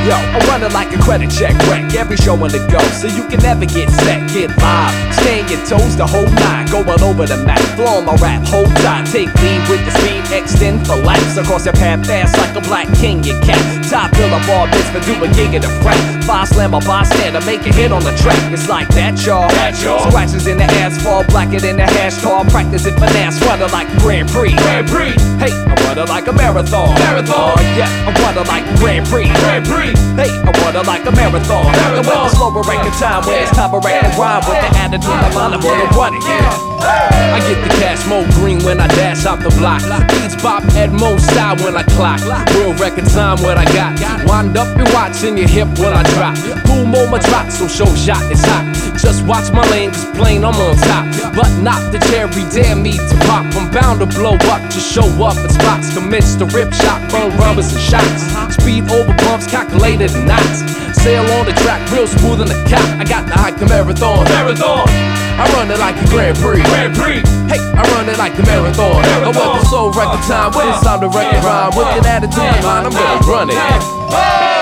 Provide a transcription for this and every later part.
Yo, I'm running like a credit check wreck every show on the go, so you can never get set, get live. Stay on your toes the whole night, going over the map, flowing my rap, hold tight. Take lead with the speed, extend for laps across your path fast like a black king, you cat. Top bill of all bits for do a gig at a frat. Five slam a bystander, make a hit on the track. It's like that, y'all. Scratches in the asphalt, blacker than the hash tar. Practice it for NAS, running like Grand Prix. Hey, I'm running like a marathon. Yeah, I'm running like Grand Prix. Hey, I'm running like a marathon. The way the slower record time, when it's time to rack and rhyme with the attitude I'm on, I'm gonna run it. I get the cash mo green when I dash out the block. Beats bop Edmo style when I clock. Real record time what I got. Wind up and watch in your hip when I drop. Boom on my drop, so show shot is hot. Just watch my lane, cause plain I'm on top. But not the cherry, dare me to pop. I'm bound to blow up, just show up at spots. Commence to rip shot, burn rubbers and shots. Speed over bumps, calculated in knots. Sail on the track, real smooth in the cap. I got the hike, the marathon. I run it like a Grand Prix. Hey, I run it like a marathon. I want the soul record time, when it's time to record rhyme. With an attitude in mind, I'm gonna run it.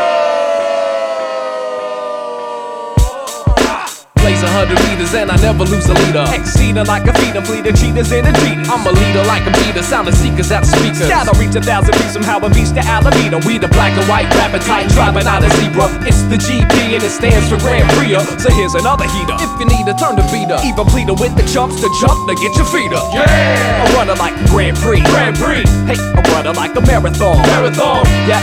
Place 100 meters and I never lose a leader. Exceeding like a feeder, fleeter, cheaters in a Adidas. I'm a leader like a beater, sounding seekers out speakers. Gotta reach 1,000 feet somehow and reach the Alameda. We the black and white rapping tight, driving out a zebra. It's the GP and it stands for Grand Prix. So here's another heater. If you need a turn to beater, even pleader with the chumps to jump to get your feet up. Yeah, I'm running like Grand Prix. Hey, I'm running like a marathon. Yeah.